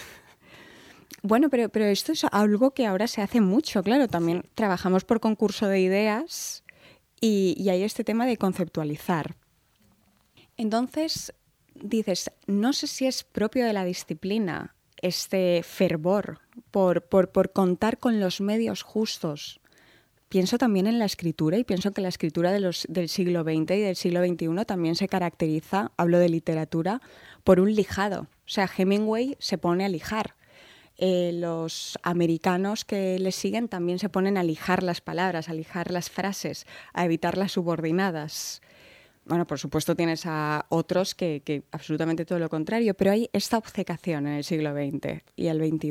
[SPEAKER 5] Bueno, pero esto es algo que ahora se hace mucho, claro. También trabajamos por concurso de ideas y hay este tema de conceptualizar. Entonces, dices, no sé si es propio de la disciplina este fervor por contar con los medios justos. Pienso también en la escritura y pienso que la escritura del siglo XX y del siglo XXI también se caracteriza, hablo de literatura, por un lijado. O sea, Hemingway se pone a lijar. Los americanos que le siguen también se ponen a lijar las palabras, a lijar las frases, a evitar las subordinadas. Bueno, por supuesto tienes a otros que absolutamente todo lo contrario, pero hay esta obcecación en el siglo XX y el XXI.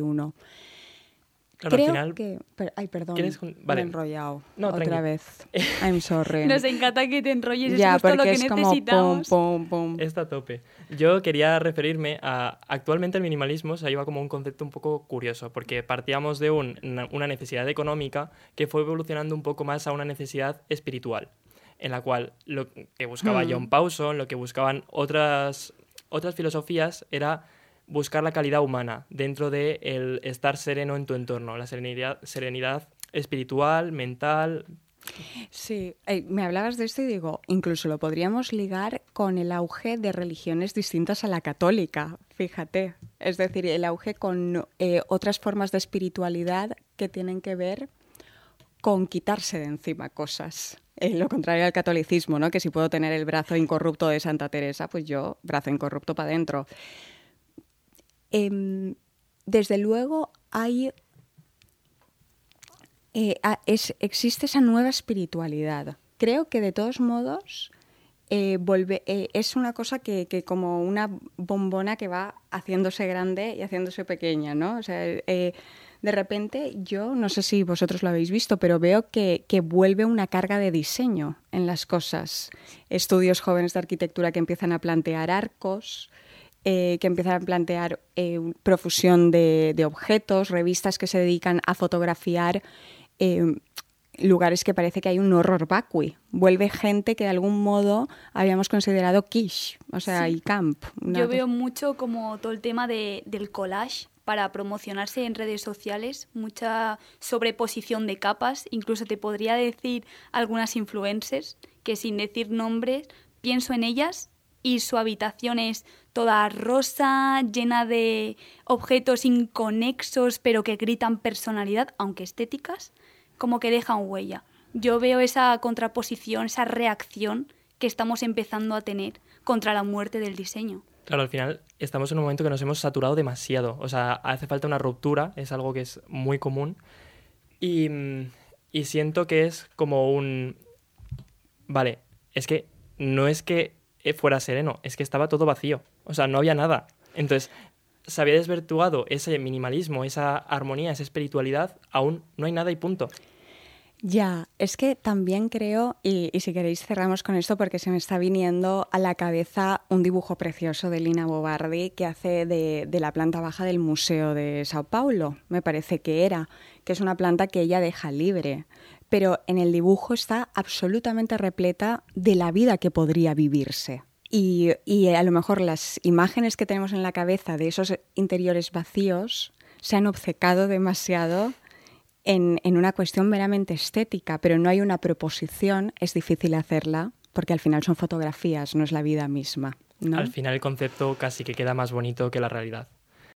[SPEAKER 2] Claro,
[SPEAKER 5] Creo
[SPEAKER 2] al final...
[SPEAKER 5] que... Ay, perdón,
[SPEAKER 2] Vale.
[SPEAKER 5] me he enrollado otra
[SPEAKER 2] tranqui.
[SPEAKER 5] vez. I'm sorry.
[SPEAKER 4] Nos encanta que te enrolles, es
[SPEAKER 5] Ya,
[SPEAKER 4] justo lo
[SPEAKER 5] porque
[SPEAKER 4] que
[SPEAKER 5] es
[SPEAKER 4] necesitamos.
[SPEAKER 5] como pum, pum, pum.
[SPEAKER 2] Está a tope. Yo quería referirme a... Actualmente el minimalismo se lleva como un concepto un poco curioso, porque partíamos de una necesidad económica que fue evolucionando un poco más a una necesidad espiritual, en la cual lo que buscaba John Pawson, lo que buscaban otras otras filosofías era buscar la calidad humana dentro de el estar sereno en tu entorno, la serenidad espiritual, mental.
[SPEAKER 5] Sí, me hablabas de esto y digo, incluso lo podríamos ligar con el auge de religiones distintas a la católica, fíjate. Es decir, el auge con otras formas de espiritualidad que tienen que ver con quitarse de encima cosas. Lo contrario al catolicismo, ¿no? Que si puedo tener el brazo incorrupto de Santa Teresa, pues yo, brazo incorrupto para adentro. Desde luego existe esa nueva espiritualidad. Creo que de todos modos es una cosa que como una bombona que va haciéndose grande y haciéndose pequeña, ¿no? O sea, de repente yo, no sé si vosotros lo habéis visto, pero veo que vuelve una carga de diseño en las cosas. Estudios jóvenes de arquitectura que empiezan a plantear arcos, que empiezan a plantear profusión de objetos, revistas que se dedican a fotografiar lugares que parece que hay un horror vacui. Vuelve gente que de algún modo habíamos considerado quiche, o sea,
[SPEAKER 4] sí.
[SPEAKER 5] Y camp.
[SPEAKER 4] Yo veo mucho como todo el tema del collage para promocionarse en redes sociales, mucha sobreposición de capas, incluso te podría decir algunas influencers que sin decir nombres pienso en ellas y su habitación es toda rosa, llena de objetos inconexos pero que gritan personalidad, aunque estéticas, como que dejan huella. Yo veo esa contraposición, esa reacción que estamos empezando a tener contra la muerte del diseño.
[SPEAKER 2] Claro, al final estamos en un momento que nos hemos saturado demasiado. O sea, hace falta una ruptura, es algo que es muy común. Y siento que es como un... Vale, es que no es que fuera sereno, es que estaba todo vacío. O sea, no había nada. Entonces, se había desvirtuado ese minimalismo, esa armonía, esa espiritualidad. Aún no hay nada y punto.
[SPEAKER 5] Ya, es que también creo, y si queréis cerramos con esto porque se me está viniendo a la cabeza un dibujo precioso de Lina Bobardi que hace de la planta baja del Museo de Sao Paulo, me parece que es una planta que ella deja libre, pero en el dibujo está absolutamente repleta de la vida que podría vivirse. Y a lo mejor las imágenes que tenemos en la cabeza de esos interiores vacíos se han obcecado demasiado en una cuestión meramente estética, pero no hay una proposición, es difícil hacerla, porque al final son fotografías, no es la vida misma, ¿no?
[SPEAKER 2] Al final el concepto casi que queda más bonito que la realidad.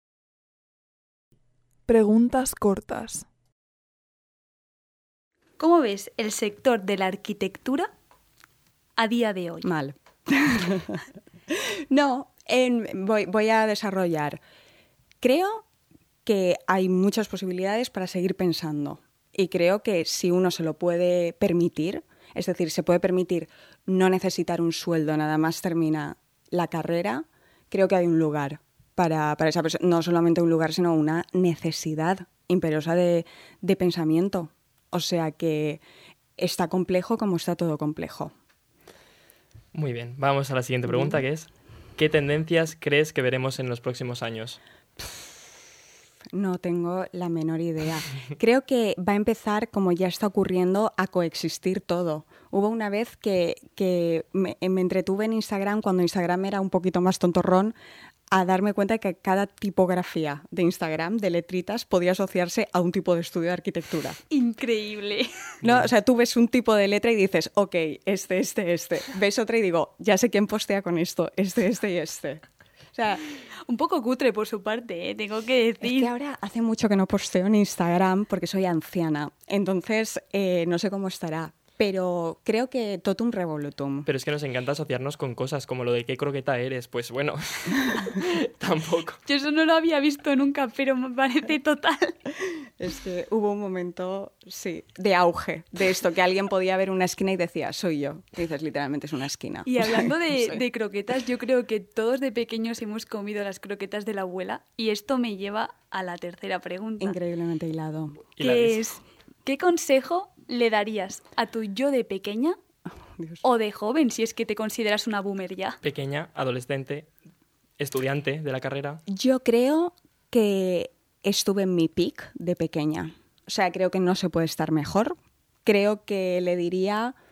[SPEAKER 3] Preguntas cortas.
[SPEAKER 4] ¿Cómo ves el sector de la arquitectura a día de hoy?
[SPEAKER 5] Mal. No, voy a desarrollar. Creo que hay muchas posibilidades para seguir pensando y creo que si uno se lo puede permitir, es decir, se puede permitir no necesitar un sueldo nada más termina la carrera, creo que hay un lugar para esa persona, no solamente un lugar, sino una necesidad imperiosa de pensamiento. O sea que está complejo como está todo complejo.
[SPEAKER 2] Muy bien, vamos a la siguiente pregunta, que es ¿qué tendencias crees que veremos en los próximos años?
[SPEAKER 5] No tengo la menor idea. Creo que va a empezar, como ya está ocurriendo, a coexistir todo. Hubo una vez que me entretuve en Instagram, cuando Instagram era un poquito más tontorrón, a darme cuenta de que cada tipografía de Instagram, de letritas, podía asociarse a un tipo de estudio de arquitectura.
[SPEAKER 4] Increíble.
[SPEAKER 5] ¿No? O sea, tú ves un tipo de letra y dices, ok, este. Ves otra y digo, ya sé quién postea con esto, este y este. O sea,
[SPEAKER 4] un poco cutre por su parte, tengo que decir.
[SPEAKER 5] Es que ahora hace mucho que no posteo en Instagram porque soy anciana, entonces no sé cómo estará, pero creo que totum revolutum.
[SPEAKER 2] Pero es que nos encanta asociarnos con cosas como lo de qué croqueta eres, pues bueno, tampoco.
[SPEAKER 4] Yo eso no lo había visto nunca, pero me parece total.
[SPEAKER 5] Es que hubo un momento, sí, de auge de esto, que alguien podía ver una esquina y decía, soy yo. Y dices, literalmente es una esquina.
[SPEAKER 4] Y hablando de croquetas, yo creo que todos de pequeños hemos comido las croquetas de la abuela y esto me lleva a la tercera pregunta.
[SPEAKER 5] Increíblemente hilado.
[SPEAKER 4] Que es, ¿qué consejo le darías a tu yo de pequeña o de joven, si es que te consideras una boomer ya?
[SPEAKER 2] Pequeña, adolescente, estudiante de la carrera.
[SPEAKER 5] Yo creo que estuve en mi peak de pequeña. O sea, creo que no se puede estar mejor. Creo que le diría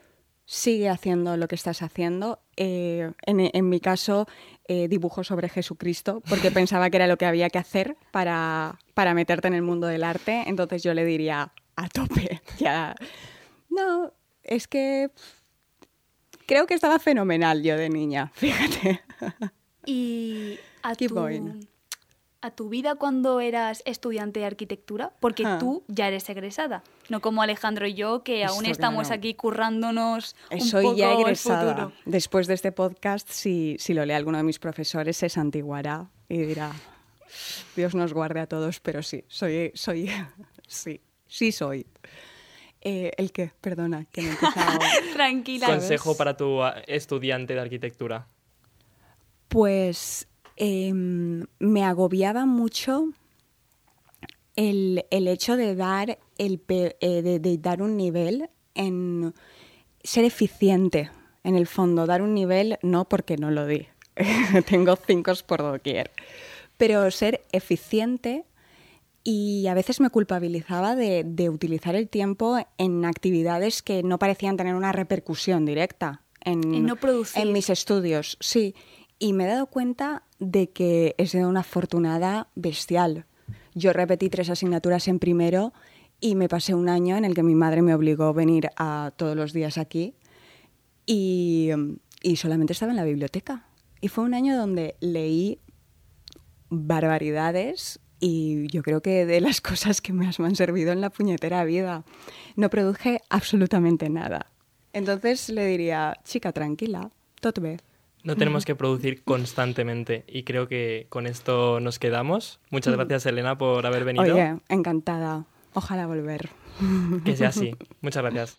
[SPEAKER 5] sigue haciendo lo que estás haciendo. En mi caso, dibujo sobre Jesucristo porque pensaba que era lo que había que hacer para meterte en el mundo del arte. Entonces yo le diría, a tope, ya. No, es que creo que estaba fenomenal yo de niña, fíjate.
[SPEAKER 4] Y a
[SPEAKER 5] Keep going.
[SPEAKER 4] a tu vida cuando eras estudiante de arquitectura, porque tú ya eres egresada, no como Alejandro y yo, que aún estamos aquí currándonos un
[SPEAKER 5] Soy
[SPEAKER 4] poco
[SPEAKER 5] ya
[SPEAKER 4] el
[SPEAKER 5] egresada.
[SPEAKER 4] futuro.
[SPEAKER 5] Después de este podcast, si lo lee alguno de mis profesores, se santiguará y dirá, Dios nos guarde a todos, pero sí, soy sí soy. ¿El qué? Perdona, que me he empezado...
[SPEAKER 4] Tranquila.
[SPEAKER 2] Consejo para tu estudiante de arquitectura.
[SPEAKER 5] Pues me agobiaba mucho el hecho de dar, de dar un nivel en ser eficiente, en el fondo. Dar un nivel, no porque no lo di, tengo 5 por doquier, pero ser eficiente. Y a veces me culpabilizaba de utilizar el tiempo en actividades que no parecían tener una repercusión directa
[SPEAKER 4] En no producir.
[SPEAKER 5] en mis estudios. Sí, y me he dado cuenta de que he sido una afortunada bestial. Yo repetí 3 asignaturas en primero y me pasé un año en el que mi madre me obligó a venir todos los días aquí y solamente estaba en la biblioteca. Y fue un año donde leí barbaridades y yo creo que de las cosas que más me han servido en la puñetera vida. No produje absolutamente nada. Entonces le diría, chica, tranquila, tot bé.
[SPEAKER 2] No tenemos que producir constantemente y creo que con esto nos quedamos. Muchas gracias, Elena, por haber venido.
[SPEAKER 5] Oye, encantada. Ojalá volver.
[SPEAKER 2] Que sea así. Muchas gracias.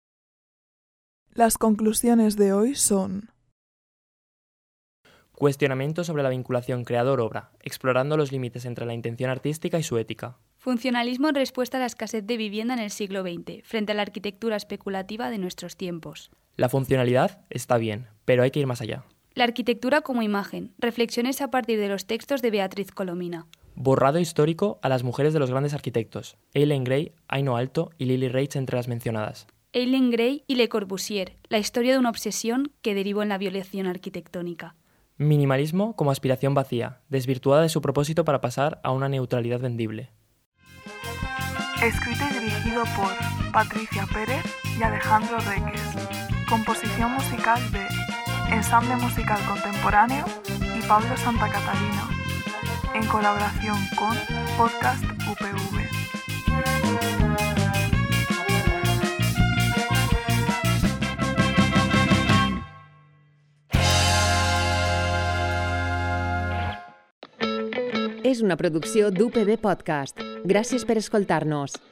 [SPEAKER 3] Las conclusiones de hoy son:
[SPEAKER 2] Cuestionamiento sobre la vinculación creador-obra, explorando los límites entre la intención artística y su ética.
[SPEAKER 4] Funcionalismo en respuesta a la escasez de vivienda en el siglo XX, frente a la arquitectura especulativa de nuestros tiempos.
[SPEAKER 2] La funcionalidad está bien, pero hay que ir más allá.
[SPEAKER 4] La arquitectura como imagen, reflexiones a partir de los textos de Beatriz Colomina.
[SPEAKER 2] Borrado histórico a las mujeres de los grandes arquitectos, Eileen Gray, Aino Alto y Lily Reich entre las mencionadas.
[SPEAKER 4] Eileen Gray y Le Corbusier, la historia de una obsesión que derivó en la violación arquitectónica.
[SPEAKER 2] Minimalismo como aspiración vacía, desvirtuada de su propósito para pasar a una neutralidad vendible.
[SPEAKER 3] Escrito y dirigido por Patricia Pérez y Alejandro Reques. Composición musical de Ensamble Musical Contemporáneo y Pablo Santa Catalina, en colaboración con Podcast UPV.
[SPEAKER 1] És una producció d'UPB Podcast. Gràcies per escoltar-nos.